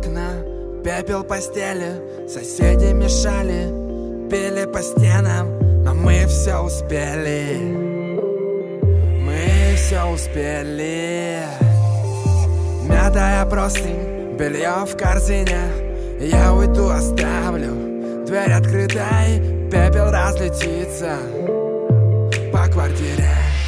окна, пепел постели, соседи мешали, били по стенам, но мы все успели. Мы все успели. Мятая простынь, белье в корзине, я уйду, оставлю дверь открытой, пепел разлетится по квартире.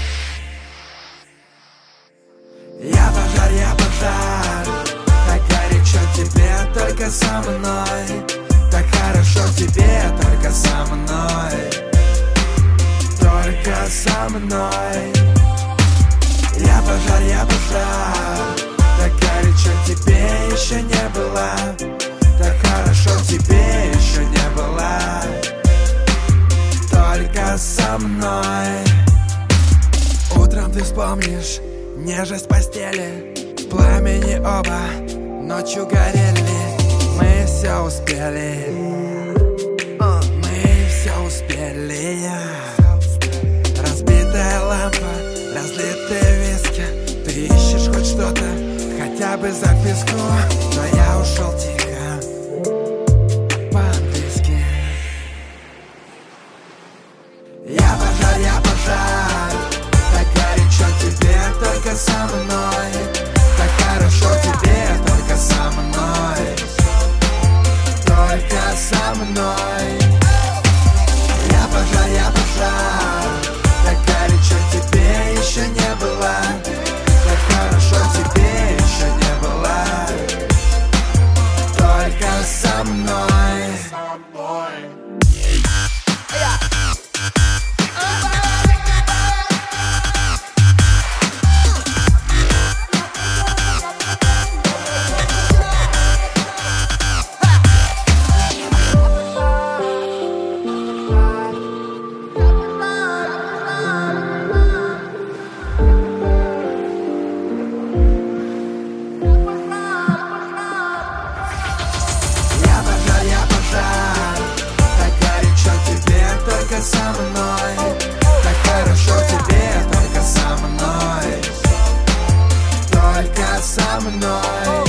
Я пожар, так горячо тебе только со мной, так хорошо тебе только со мной, только со мной. Я пожар, так горячо тебе еще не было, так хорошо тебе еще не было, только со мной. Утром ты вспомнишь нежность постели, в пламени оба ночью горели. Мы все успели, мы все успели. Разбитая лампа, разлитые виски, ты ищешь хоть что-то, хотя бы записку, но я ушел тихо, по-английски. Я пожар, так горячо тебе только со мной, так хорошо тебе только со мной, только со мной. Я пожар, так горячо тебе еще не было, так хорошо тебе еще не было, только со мной. Со мной, так хорошо тебе только со мной, только со мной.